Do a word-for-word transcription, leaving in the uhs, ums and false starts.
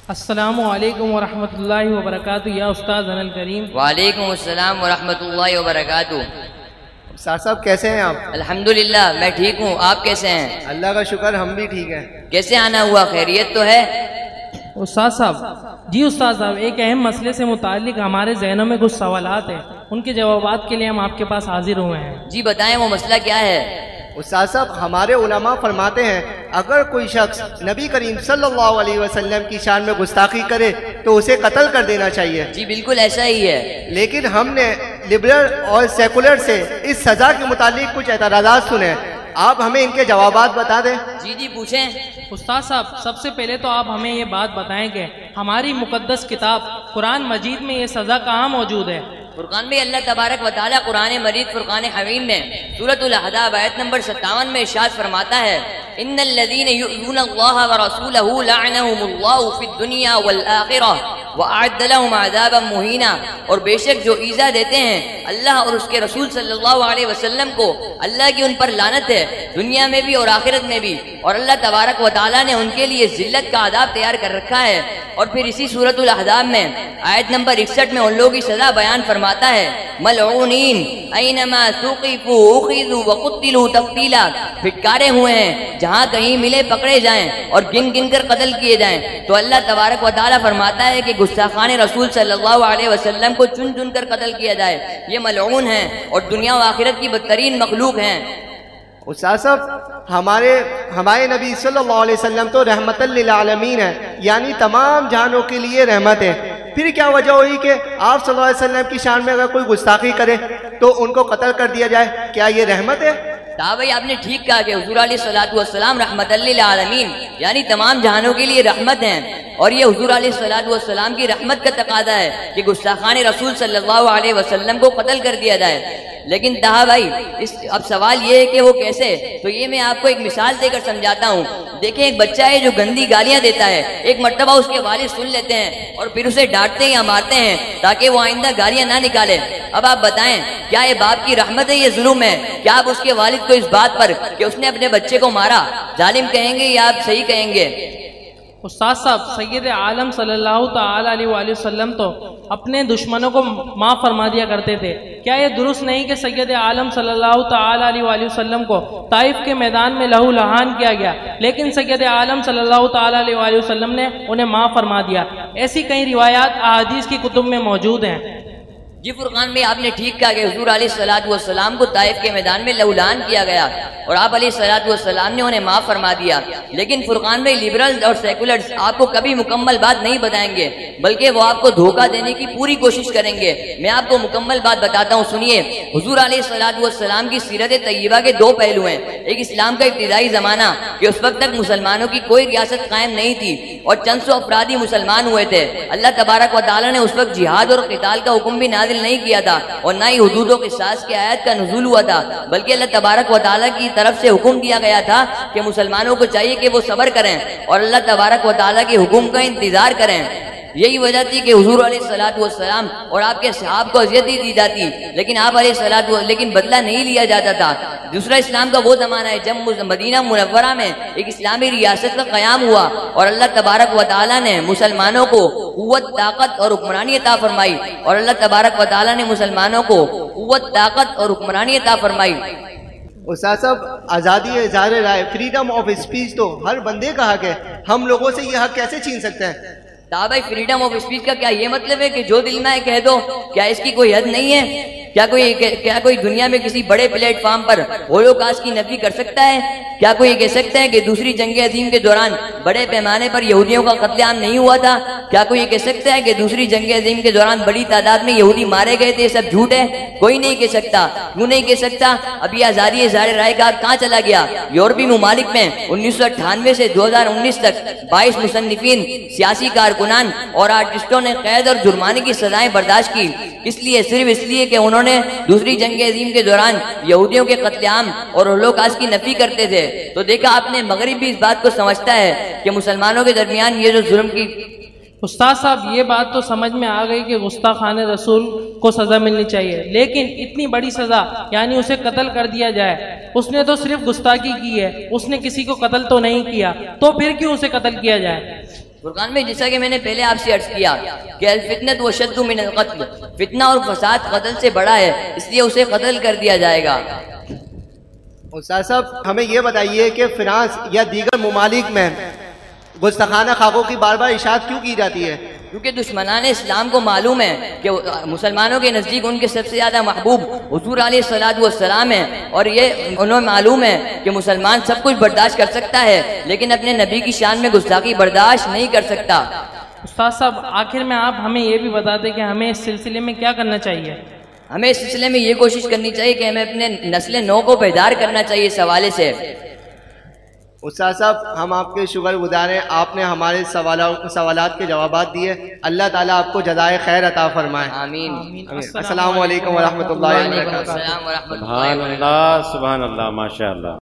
السلام علیکم ورحمۃ اللہ وبرکاتہ یا استاد انل کریم۔ وعلیکم السلام ورحمۃ اللہ وبرکاتہ۔ استاد صاحب کیسے ہیں آپ؟ الحمدللہ میں ٹھیک ہوں، آپ کیسے ہیں؟ اللہ کا شکر ہم بھی ٹھیک ہیں۔ کیسے آنا ہوا، خیریت تو ہے؟ استاد صاحب جی استاد صاحب ایک اہم مسئلے سے متعلق ہمارے ذہنوں میں کچھ سوالات ہیں، ان کے جوابات کے لیے ہم آپ کے پاس حاضر ہوئے ہیں۔ جی بتائیں وہ مسئلہ کیا ہے؟ استاد صاحب ہمارے علماء فرماتے ہیں اگر کوئی شخص نبی کریم صلی اللہ علیہ وسلم کی شان میں گستاخی کرے تو اسے قتل کر دینا چاہیے۔ جی بالکل ایسا ہی ہے، لیکن ہم نے لبرل اور سیکولر سے اس سزا کے متعلق کچھ اعتراضات سنے، آپ ہمیں ان کے جوابات بتا دیں۔ جی جی پوچھیں۔ استاد صاحب سب سے پہلے تو آپ ہمیں یہ بات بتائیں کہ ہماری مقدس کتاب قرآن مجید میں یہ سزا کہاں موجود ہے؟ فرقان میں اللہ تبارک و تعالیٰ قرآن مجید فرقان حمیم میں سورۃ الاحزاب آیت نمبر ستاون میں ارشاد فرماتا ہے ان الذین یؤذون اللہ ورسولہ لعنہم اللہ فی الدنیا والآخرہ وأعد لهم عذابا مہینا، اور بے شک جو ایذا دیتے ہیں اللہ اور اس کے رسول صلی اللہ علیہ وسلم کو، اللہ کی ان پر لعنت ہے دنیا میں بھی اور آخرت میں بھی، اور اللہ تبارک و تعالیٰ نے ان کے لیے ذلت کا عذاب تیار کر رکھا ہے۔ اور پھر اسی سورۃ الاحزاب میں آیت نمبر اکسٹھ میں ان لوگوں کی سزا بیان فرماتا ہے ملعونین اینما ثقفوا اخذوا وقتلوا تقتیلا، پھٹکارے ہوئے ہیں جہاں کہیں ملے پکڑے جائیں اور گن گن کر قتل کیے جائیں۔ تو اللہ تبارک و تعالیٰ فرماتا ہے کہ گستاخان رسول صلی اللہ علیہ وسلم کو چن چن کر قتل کیا جائے، یہ ملعون ہیں اور دنیا و آخرت کی بدترین مخلوق ہیں۔ استاد صاحب ہمارے ہمارے نبی صلی اللہ علیہ وسلم تو رحمت للعالمین ہے، یعنی تمام جہانوں کے لیے رحمت ہے، پھر کیا وجہ ہوئی کہ آپ صلی اللہ علیہ وسلم کی شان میں اگر کوئی گستاخی کرے تو ان کو قتل کر دیا جائے؟ کیا یہ رحمت ہے؟ کہا بھائی آپ نے ٹھیک کہا کہ حضور علیہ الصلوۃ والسلام رحمت للعالمین یعنی تمام جہانوں کے لیے رحمت ہیں، اور یہ حضور علیہ الصلوۃ والسلام کی رحمت کا تقاضا ہے کہ گستاخان رسول صلی اللہ علیہ وسلم کو قتل کر دیا جائے۔ لیکن دہا بھائی اس اب سوال یہ ہے کہ وہ کیسے؟ تو یہ میں آپ کو ایک مثال دے کر سمجھاتا ہوں۔ دیکھیں ایک بچہ ہے جو گندی گالیاں دیتا ہے، ایک مرتبہ اس کے والد سن لیتے ہیں اور پھر اسے ڈانٹتے ہیں یا مارتے ہیں تاکہ وہ آئندہ گالیاں نہ نکالے۔ اب آپ بتائیں کیا یہ باپ کی رحمت ہے یہ ظلم ہے؟ کیا آپ اس کے والد کو اس بات پر کہ اس نے اپنے بچے کو مارا ظالم کہیں گے یا آپ صحیح کہیں گے؟ استاد صاحب سید عالم صلی اللہ تعالی علیہ وآلہ وسلم تو اپنے دشمنوں کو معاف فرما دیا کرتے تھے، کیا یہ درست نہیں کہ سید عالم صلی اللہ تعالی علیہ وآلہ وسلم کو طائف کے میدان میں لہو لہان کیا گیا لیکن سید عالم صلی اللہ تعالی علیہ وآلہ وسلم نے انہیں معاف فرما دیا؟ ایسی کئی روایات احادیث کی کتب میں موجود ہیں۔ جی فرقان میں آپ نے ٹھیک کہا کہ حضور علیہ الصلوۃ والسلام کو طائف کے میدان میں لہولان کیا گیا اور آپ علیہ الصلوۃ والسلام نے انہیں معاف فرما دیا، لیکن فرقان میں لبرلز اور سیکولرز آپ کو کبھی مکمل بات نہیں بتائیں گے بلکہ وہ آپ کو دھوکہ دینے کی پوری کوشش کریں گے۔ میں آپ کو مکمل بات بتاتا ہوں، سنیے۔ حضور علیہ الصلوۃ والسلام کی سیرت طیبہ کے دو پہلو ہیں، ایک اسلام کا ابتدائی زمانہ کہ اس وقت تک مسلمانوں کی کوئی ریاست قائم نہیں تھی اور چند سو افراد ہی مسلمان ہوئے تھے، اللہ تبارک و تعالیٰ نے اس وقت جہاد اور قتال کا حکم بھی نازل نہیں کیا تھا اور نہ ہی حدود و قصاص کی آیت کا نزول ہوا تھا، بلکہ اللہ تبارک و تعالیٰ کی طرف سے حکم دیا گیا تھا کہ مسلمانوں کو چاہیے کہ وہ صبر کریں اور اللہ تبارک و تعالیٰ کے حکم کا انتظار کریں۔ یہی وجہ تھی کہ حضور علیہ الصلوۃ والسلام اور آپ کے صحاب کو اذیت دی جاتی لیکن آپ علیہ الصلوۃ لیکن بدلہ نہیں لیا جاتا تھا۔ دوسرا اسلام کا وہ زمانہ ہے جب مدینہ منورہ میں ایک اسلامی ریاست کا قیام ہوا اور اللہ تبارک و تعالیٰ نے مسلمانوں کو قوت طاقت اور حکمرانی عطا فرمائی اور اللہ تبارک و تعالیٰ نے مسلمانوں کو قوت طاقت اور حکمرانی عطا فرمائی۔ استاد صاحب آزادی اظہار رائے، فریڈم آف اسپیچ تو ہر بندے کا حق ہے، ہم لوگوں سے یہ حق کیسے چھین سکتے ہیں؟ بھائی فریڈم آف اسپیچ کا کیا یہ مطلب ہے کہ جو دل میں ہے کہہ دو؟ کیا اس کی کوئی حد نہیں ہے؟ کیا کوئی کیا کوئی دنیا میں کسی بڑے پلیٹ فارم پر ہولوکاسٹ کی نفی کر سکتا ہے؟ کیا کوئی یہ کہہ سکتا ہے کہ دوسری جنگ عظیم کے دوران بڑے پیمانے پر یہودیوں کا قتل عام نہیں ہوا تھا؟ کیا کوئی یہ کہہ سکتا ہے کہ دوسری جنگ عظیم کے دوران بڑی تعداد میں یہودی مارے گئے تھے؟ یہ سب جھوٹ ہے، کوئی نہیں کہہ سکتا۔ کیوں نہیں کہہ سکتا؟ اب یہ آزادی اظہار رائے کا کہاں چلا گیا؟ یورپی ممالک میں انیس سو اٹھانوے سے دو ہزار انیس تک بائیس مصنفین، سیاسی کارکنان اور آرٹسٹوں نے قید اور جرمانے کی سزائیں برداشت کی، اس لیے صرف اس لیے کہ انہوں نے دوسری جنگ عظیم کے دوران یہودیوں کے قتل عام اور ہولوکاسٹ کی نفی کرتے تھے۔ تو دیکھا آپ نے مغرب بھی اس بات کو سمجھتا ہے کہ مسلمانوں کے درمیان یہ جو ظلم کی۔ استاد صاحب یہ بات تو سمجھ میں آ گئی کہ گستاخان رسول کو سزا ملنی چاہیے، لیکن اتنی بڑی سزا یعنی اسے قتل کر دیا جائے، اس نے تو صرف گستاخی کی ہے، اس نے کسی کو قتل تو نہیں کیا، تو پھر کیوں اسے قتل کیا جائے؟ فرقان میں جیسا کہ میں نے پہلے آپ سے عرض کیا کہ الفتنۃ وشد من القتل، فتنہ اور فساد قتل سے بڑا ہے، اس لیے اسے قتل کر دیا جائے گا۔ استاد صاحب ہمیں یہ بتائیے کہ فرانس یا دیگر ممالک میں گستاخانہ خاکوں کی بار بار اشاعت کیوں کی جاتی ہے؟ کیونکہ دشمنان اسلام کو معلوم ہے کہ مسلمانوں کے نزدیک ان کے سب سے زیادہ محبوب حضور علیہ الصلوۃ والسلام ہیں، اور یہ انہیں معلوم ہے کہ مسلمان سب کچھ برداشت کر سکتا ہے لیکن اپنے نبی کی شان میں گستاخی برداشت نہیں کر سکتا۔ استاد صاحب آخر میں آپ ہمیں یہ بھی بتا دیں کہ ہمیں اس سلسلے میں کیا کرنا چاہیے؟ ہمیں اس سلسلے میں یہ کوشش کرنی چاہیے کہ ہمیں اپنے نسل نو کو بیدار کرنا چاہیے اس حوالے سے۔ استاد صاحب ہم آپ کے شکر گزار ہیں، آپ نے ہمارے سوالات کے جوابات دیے، اللہ تعالیٰ آپ کو جزائے خیر عطا فرمائے۔ آمین۔ السلام علیکم ورحمۃ اللہ وعلیکم وبرکاتہ۔ السلام ورحمۃ اللہ سبحان وبرکاتہ۔ اللہ سبحان اللہ ماشاء اللہ۔